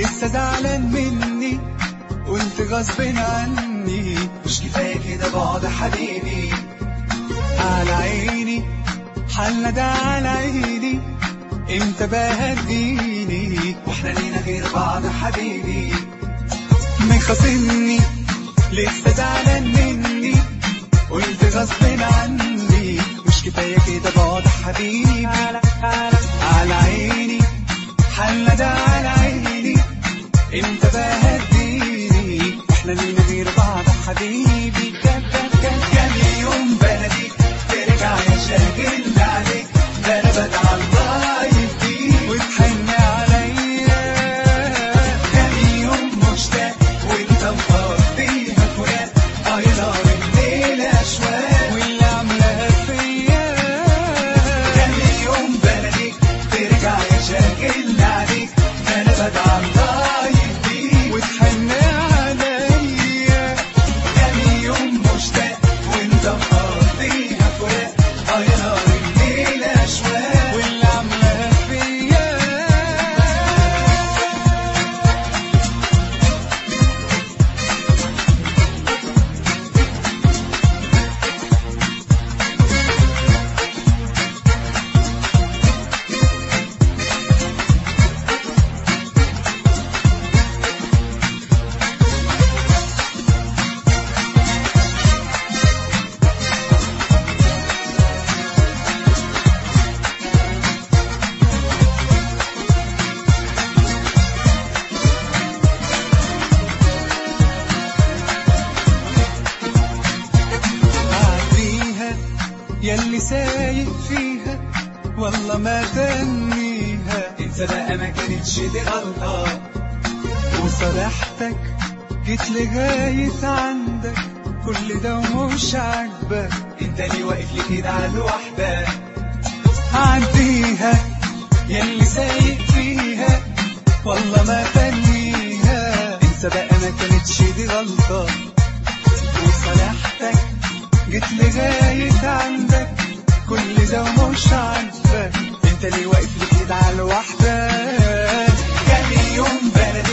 لسه زعلان مني وانت غصب عني. مش كفاية كده بعد حبيبي. على عيني حالنا ده على عيني، امتى بقى هتجيني واحنا لينا غير بعض حبيبي. مخاصمني لسه زعلان مني وانت غصب عني. مش كفاية كده بعد حبيبي. على عيني حالنا ده على عيني، امتى بقى هتجيني واحنا لينا غير بعض حبيبي. كام يوم بلدي ترجع يا شاغل عليك، ده انا بدعى الله يهديك وتحن عليا. كام يوم مشتاق وانت مقضيها فراق، يا نار الليل اشواق واللي عاملاها فيا. كام يوم بلدي ترجع يا شاغل عليك، ده انا بدعى الله يهديك وتحن عليا. كام يوم مشتاق وانت مقضيها فراق، يا نار الليل اشواق واللي عاملاها فيا. ياللي سايق فيها والله ما تنيها. انت بقى ما كانتش دي غلطة، وصالحتك جيت لغاية عندك، كل ده ومش عاجبك. انت ليه واقف لي كده على الوحدة؟ عديها ياللي سايق فيها والله ما تنيها. انت بقى ما كانتش دي غلطة، وصالحتك جيت لغاية عندك، كل ده ومش عاجبك. انت ليه واقف لي كده على الوحدة؟ كام يوم بلد